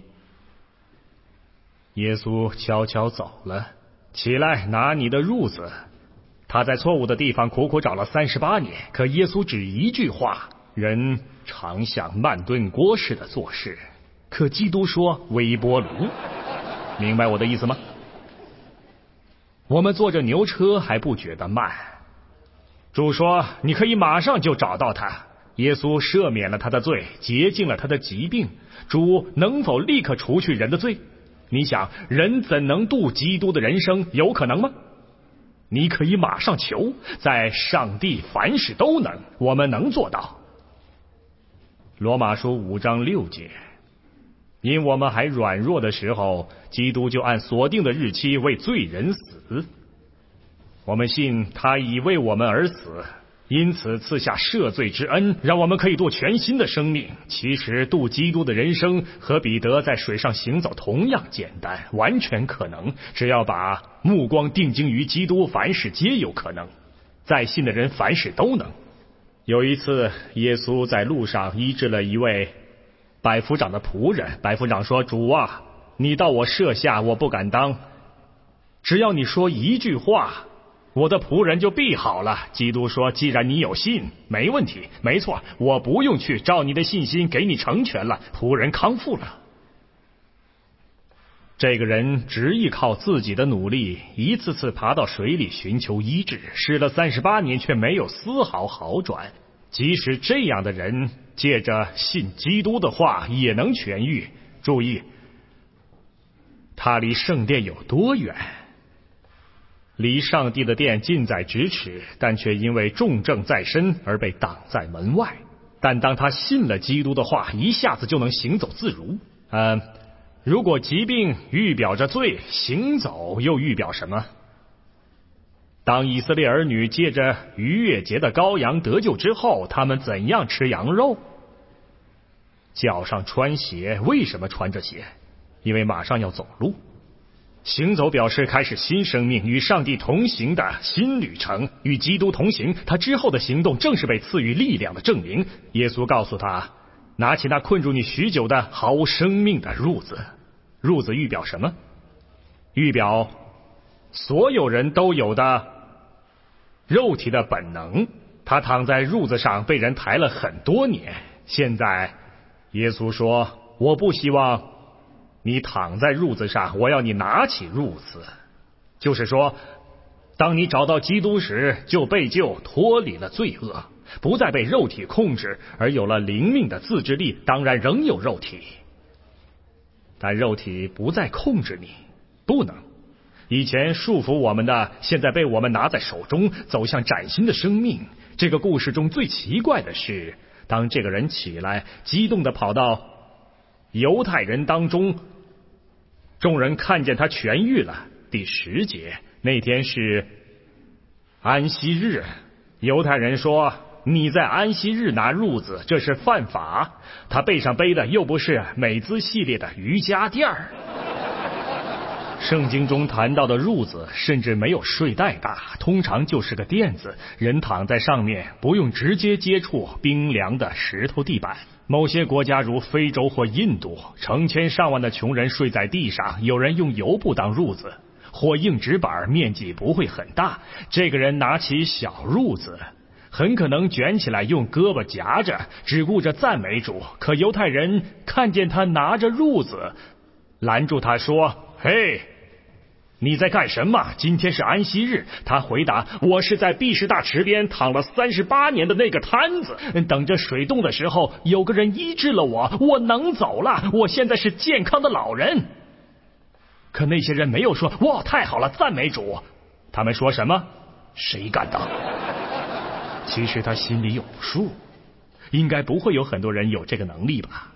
耶稣悄悄走了，起来，拿你的褥子。他在错误的地方苦苦找了三十八年，可耶稣只一句话，人常像慢炖锅似的做事，可基督说微波炉。明白我的意思吗？我们坐着牛车还不觉得慢。主说你可以马上就找到他。耶稣赦免了他的罪，洁净了他的疾病。主能否立刻除去人的罪？你想，人怎能度基督的人生？有可能吗？你可以马上求，在上帝凡事都能，我们能做到。罗马书五章六节，因我们还软弱的时候，基督就按所定的日期为罪人死。我们信他已为我们而死，因此赐下赦罪之恩，让我们可以度全新的生命。其实度基督的人生和彼得在水上行走同样简单，完全可能。只要把目光定睛于基督，凡事皆有可能。在信的人凡事都能。有一次，耶稣在路上医治了一位百夫长的仆人。百夫长说，主啊，你到我舍下，我不敢当，只要你说一句话， 我的仆人就必好了。基督说，既然你有信，没问题，没错，我不用去，照你的信心给你成全了，仆人康复了。这个人只依靠自己的努力，一次次爬到水里寻求医治，试了三十八年却没有丝毫好转。即使这样的人借着信基督的话也能痊愈。注意，他离圣殿有多远？离上帝的殿近在咫尺，但却因为重症在身而被挡在门外。但当他信了基督的话，一下子就能行走自如。嗯、呃，如果疾病预表着罪，行走又预表什么？当以色列儿女借着逾越节的羔羊得救之后，他们怎样吃羊肉？脚上穿鞋，为什么穿着鞋？因为马上要走路。行走表示开始新生命，与上帝同行的新旅程，与基督同行。他之后的行动正是被赐予力量的证明。耶稣告诉他，拿起那困住你许久的毫无生命的褥子。褥子预表什么？预表所有人都有的肉体的本能。他躺在褥子上被人抬了很多年，现在耶稣说，我不希望你躺在褥子上，我要你拿起褥子。就是说，当你找到基督时，就被救，脱离了罪恶，不再被肉体控制，而有了灵命的自制力。当然仍有肉体，但肉体不再控制你，不能。以前束缚我们的，现在被我们拿在手中，走向崭新的生命。这个故事中最奇怪的是，当这个人起来，激动地跑到犹太人当中，众人看见他痊愈了。第十节，那天是安息日，犹太人说，你在安息日拿褥子，这是犯法。他背上背的又不是美姿系列的瑜伽垫儿。圣经中谈到的褥子甚至没有睡袋大，通常就是个垫子，人躺在上面，不用直接接触冰凉的石头地板。某些国家如非洲或印度，成千上万的穷人睡在地上，有人用油布当褥子或硬纸板，面积不会很大。这个人拿起小褥子，很可能卷起来用胳膊夹着，只顾着赞美主。可犹太人看见他拿着褥子，拦住他说，嘿，你在干什么？今天是安息日。他回答，我是在毕士大池边躺了三十八年的那个摊子，等着水冻的时候，有个人医治了我，我能走了，我现在是健康的老人。可那些人没有说，哇，太好了，赞美主。他们说什么？谁干的？其实他心里有数，应该不会有很多人有这个能力吧。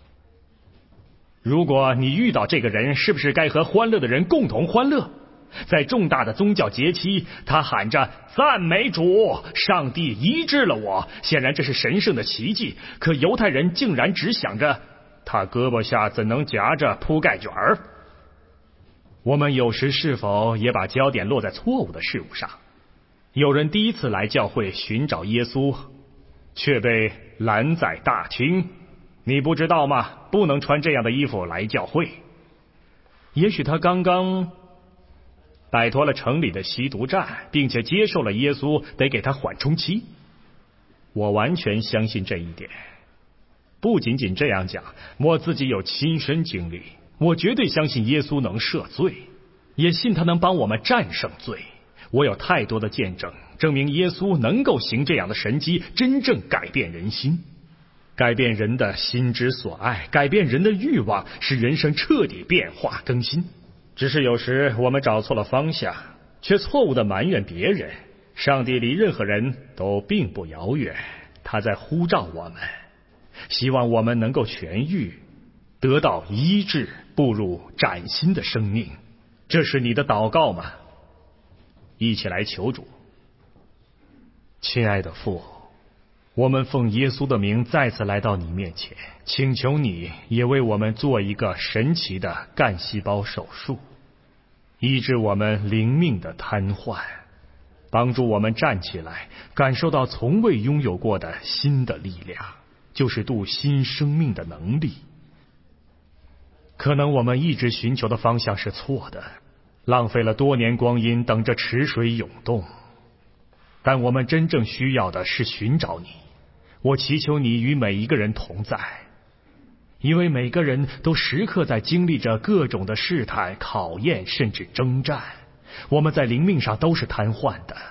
如果你遇到这个人，是不是该和欢乐的人共同欢乐？在重大的宗教节期，他喊着赞美主，上帝医治了我，显然这是神圣的奇迹。可犹太人竟然只想着他胳膊下怎能夹着铺盖卷儿。我们有时是否也把焦点落在错误的事物上？有人第一次来教会寻找耶稣，却被拦在大厅。你不知道吗？不能穿这样的衣服来教会。也许他刚刚摆脱了城里的吸毒战，并且接受了耶稣，得给他缓冲期。我完全相信这一点。不仅仅这样讲，我自己有亲身经历。我绝对相信耶稣能赦罪，也信他能帮我们战胜罪。我有太多的见证，证明耶稣能够行这样的神迹，真正改变人心。改变人的心之所爱，改变人的欲望，使人生彻底变化更新。只是有时我们找错了方向，却错误地埋怨别人。上帝离任何人都并不遥远，他在呼召我们，希望我们能够痊愈，得到医治，步入崭新的生命。这是你的祷告吗？一起来求主。亲爱的父，我们奉耶稣的名再次来到你面前，请求你也为我们做一个神奇的干细胞手术，医治我们灵命的瘫痪，帮助我们站起来，感受到从未拥有过的新的力量，就是度新生命的能力。可能我们一直寻求的方向是错的， 浪费了多年光阴等着池水涌动。但我们真正需要的是寻找你，我祈求你与每一个人同在，因为每个人都时刻在经历着各种的试探、考验，甚至征战。我们在灵命上都是瘫痪的。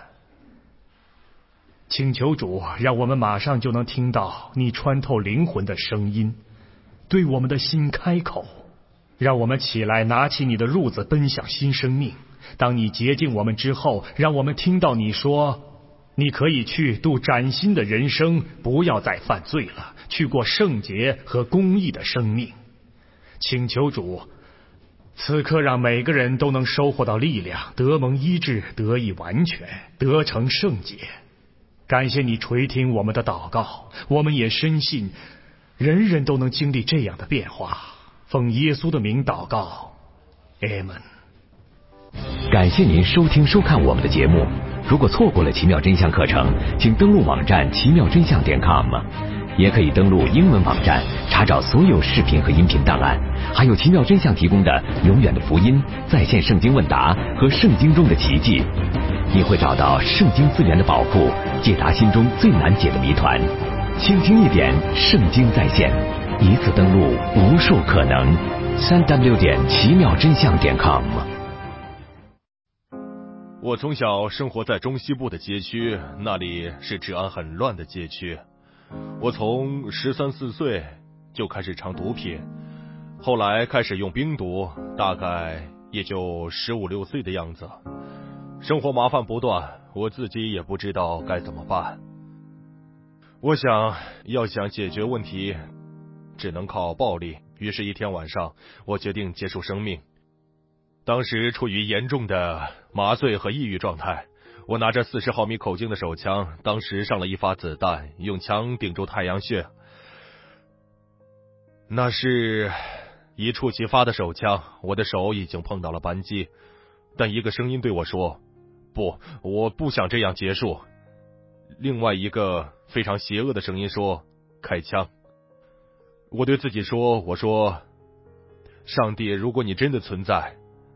请求主，让我们马上就能听到你穿透灵魂的声音，对我们的心开口，让我们起来拿起你的褥子奔向新生命。当你洁净我们之后，让我们听到你说，你可以去度崭新的人生，不要再犯罪了，去过圣洁和公义的生命。请求主，此刻让每个人都能收获到力量，得蒙医治，得以完全，得成圣洁。感谢你垂听我们的祷告，我们也深信人人都能经历这样的变化。奉耶稣的名祷告，阿们。 感谢您收听收看我们的节目。如果错过了奇妙真相课程，请登录网站奇妙真相点 com， 也可以登录英文网站查找所有视频和音频档案，还有奇妙真相提供的永远的福音、在线圣经问答和圣经中的奇迹。你会找到圣经资源的宝库，解答心中最难解的谜团。倾听一点圣经在线，一次登录无数可能。三 w 点奇妙真相点 com。 我从小生活在中西部的街区，那里是治安很乱的街区。我从十三四岁就开始尝毒品，后来开始用冰毒，大概也就十五六岁的样子。生活麻烦不断，我自己也不知道该怎么办。我想要想解决问题，只能靠暴力。于是一天晚上，我决定结束生命。当时处于严重的麻醉和抑郁状态，我拿着四十毫米口径的手枪，当时上了一发子弹，用枪顶住太阳穴。那是一触即发的手枪，我的手已经碰到了扳机，但一个声音对我说，不，我不想这样结束。另外一个非常邪恶的声音说，开枪。我对自己说，我说，上帝，如果你真的存在，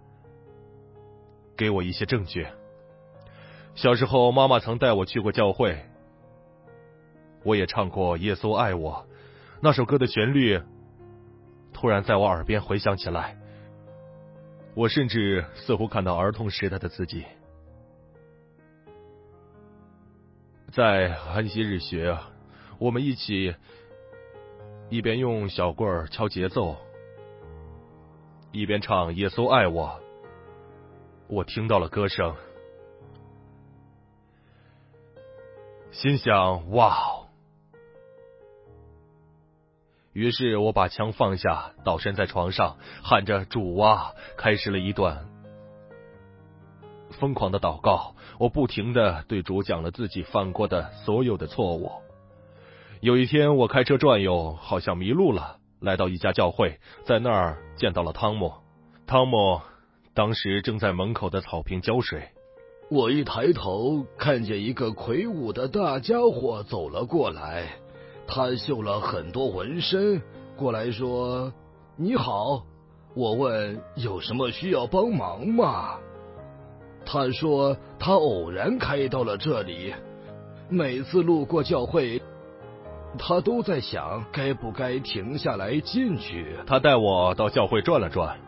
给我一些证据。小时候妈妈曾带我去过教会，我也唱过耶稣爱我，那首歌的旋律突然在我耳边回响起来，我甚至似乎看到儿童时代的自己。在安息日学，我们一起一边用小棍儿敲节奏，一边唱耶稣爱我。我听到了歌声，心想哇哦！于是我把枪放下，倒身在床上，喊着主啊，开始了一段疯狂的祷告。我不停地对主讲了自己犯过的所有的错误。有一天我开车转悠，好像迷路了，来到一家教会，在那儿见到了汤姆。汤姆当时正在门口的草坪浇水。 我一抬头，看见一个魁梧的大家伙走了过来，他绣了很多纹身，过来说：“你好。”我问：“有什么需要帮忙吗？”他说他偶然开到了这里，每次路过教会，他都在想该不该停下来进去。 他带我到教会转了转，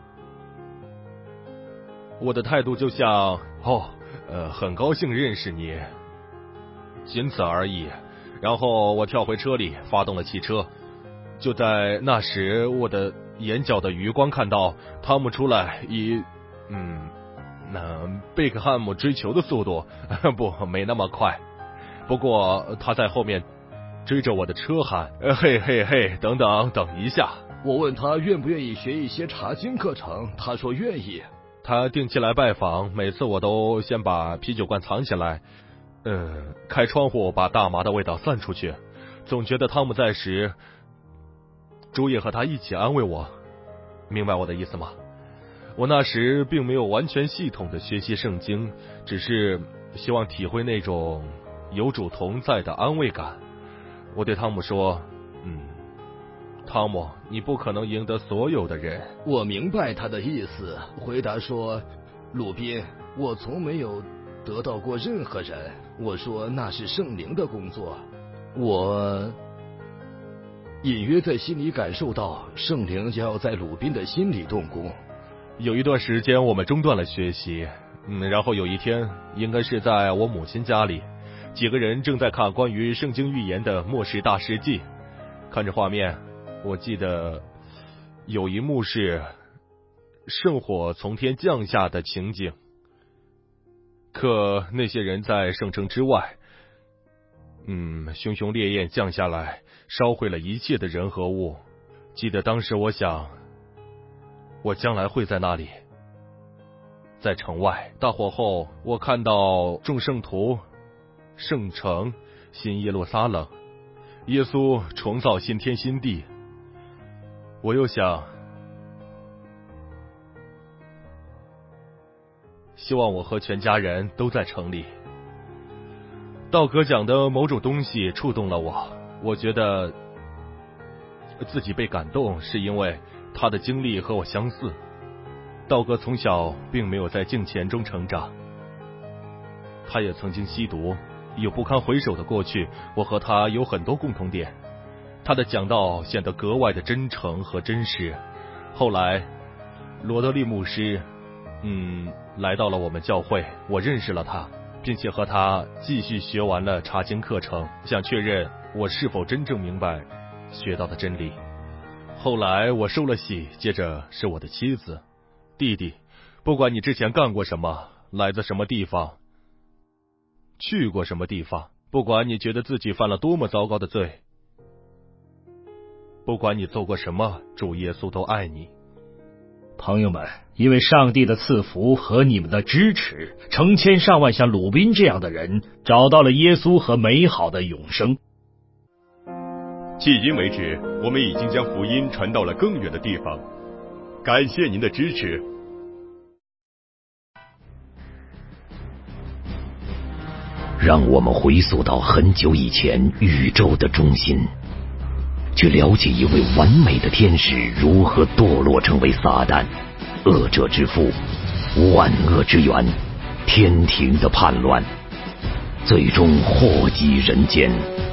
我的态度就像哦，呃，很高兴认识你，仅此而已。然后我跳回车里，发动了汽车。就在那时，我的眼角的余光看到汤姆出来，以嗯，那贝克汉姆追球的速度，不，没那么快。不过他在后面追着我的车喊：“嘿嘿嘿，等等，等一下！” 我问他愿不愿意学一些查经课程，他说愿意。 他定期来拜访，每次我都先把啤酒罐藏起来，嗯，开窗户把大麻的味道散出去。总觉得汤姆在时，主也和他一起安慰我，明白我的意思吗？我那时并没有完全系统的学习圣经，只是希望体会那种有主同在的安慰感。我对汤姆说，嗯，汤姆，你不可能赢得所有的人。 我明白他的意思，回答说， 鲁宾，我从没有得到过任何人。我说那是圣灵的工作，我隐约在心里感受到圣灵将要在鲁宾的心里动工。 有一段时间我们中断了学习，嗯，然后有一天，应该是在我母亲家里，几个人正在看关于圣经预言的末世大事记。看着画面，我记得有一幕是圣火从天降下的情景，可那些人在圣城之外，嗯，熊熊烈焰降下来，烧毁了一切的人和物。记得当时我想，我将来会在那里。在城外大火后，我看到众圣徒、圣城、新耶路撒冷，耶稣重造新天新地。我又想，希望我和全家人都在城里。道哥讲的某种东西触动了我，我觉得自己被感动，是因为他的经历和我相似。道哥从小并没有在敬虔中成长，他也曾经吸毒，有不堪回首的过去，我和他有很多共同点。他的讲道显得格外的真诚和真实。后来罗德利牧师嗯，来到了我们教会，我认识了他，并且和他继续学完了查经课程，想确认我是否真正明白学到的真理。后来我受了洗，接着是我的妻子。弟弟，不管你之前干过什么，来自什么地方，去过什么地方，不管你觉得自己犯了多么糟糕的罪，不管你做过什么，主耶稣都爱你。 朋友们，因为上帝的赐福和你们的支持，成千上万像鲁宾这样的人找到了耶稣和美好的永生。 迄今为止，我们已经将福音传到了更远的地方，感谢您的支持。 让我们回溯到很久以前宇宙的中心，去了解一位完美的天使如何堕落成为撒旦，恶者之父，万恶之源，天庭的叛乱，最终祸及人间。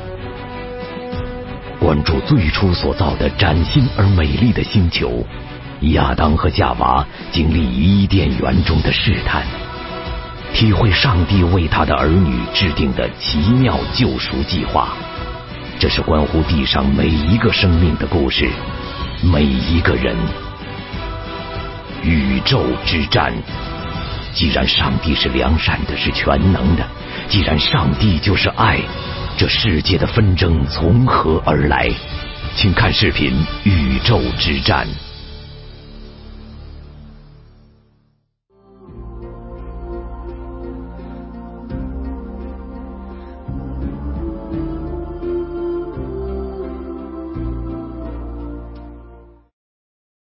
关注最初所造的崭新而美丽的星球，亚当和夏娃经历伊甸园中的试探，体会上帝为他的儿女制定的奇妙救赎计划。这是关乎地上每一个生命的故事，每一个人。宇宙之战，既然上帝是良善的，是全能的，既然上帝就是爱，这世界的纷争从何而来？请看视频《宇宙之战》。